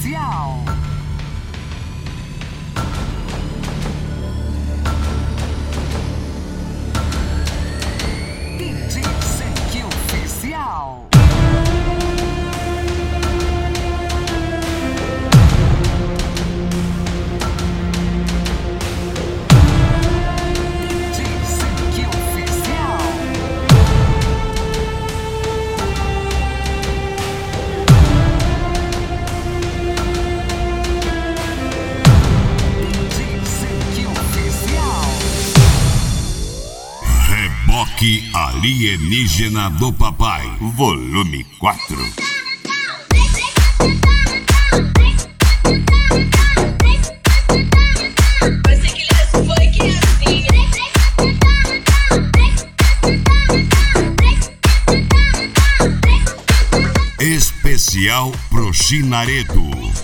Oficial. DJ Sank Oficial. Reboque Alienígena do Papai, volume 4. Especial pro Chinaredo.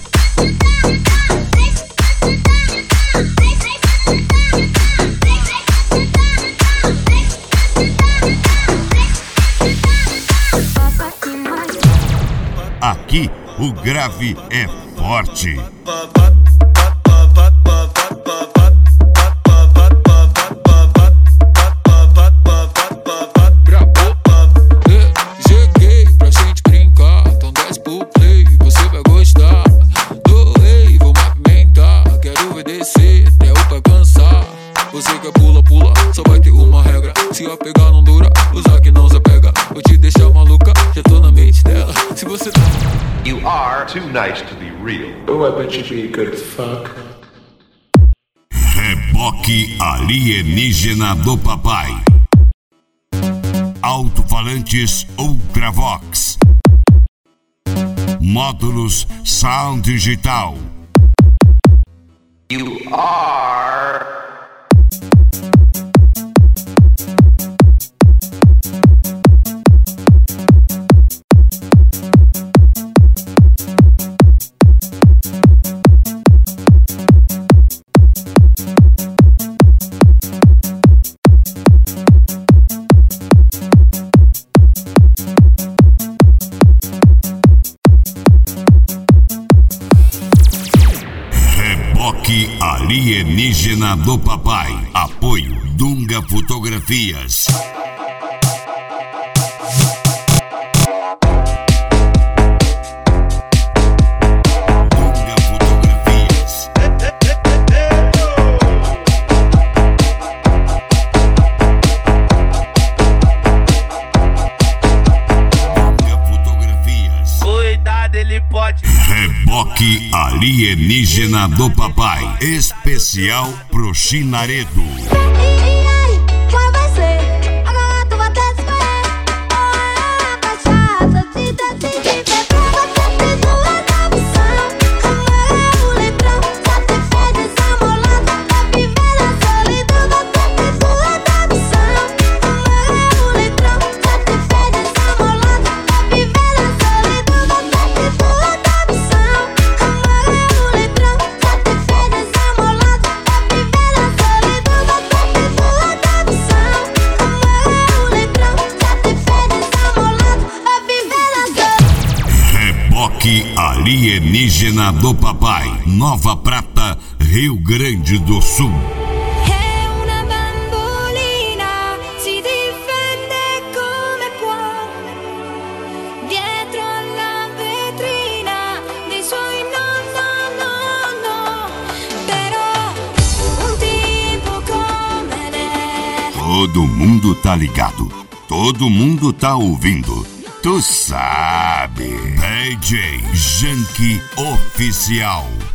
Aqui o grave é forte. Cheguei pra gente brincar, então desce pro play, você vai gostar. Doei, vou movimentar, quero ver descer até o pé cansar. Você quer pula, pula, só vai ter uma regra. Se a pegar não dura, usar que não se apega. Vou te deixar maluca, já tô na mente dela. Se você... You are too nice to be real. Oh, I bet you'd be a good fuck. Reboque Alienígena do Papai. Alto-falantes Ultravox. Módulos Sound Digital. You are... Reboque Alienígena do Papai. Apoio Dunga Fotografias. Dunga Fotografias. Dunga Fotografias. Cuidado, ele pode... Reboque Alienígena do Papai. Especial pro Chinaredo. Qual vai ser? Agora tu vai ter que escolher. Ou é a cachaça te decide. Vem pra você ter duas opções. Amor é o litrão, satisfeito e desamolado. Pra viver na solidão, você tem duas opções. Amor é o litrão, satisfeito e desamolado. Pra viver na solidão, você tem duas opções. Amor é o litrão, satisfeito e desamolado. Pra viver na solidão, você tem duas opções. Amor é o litrão, satisfeito e desamolado. Pra viver na solidão. Reboque Alienígena do Papai. Nova Prata, Rio Grande do Sul. È una bambolina, si difende come può, dietro alla vetrina dei suoi no. Però un tipo come lei. Todo mundo tá ligado. Todo mundo tá ouvindo. Tu sabe. DJ Jank Oficial.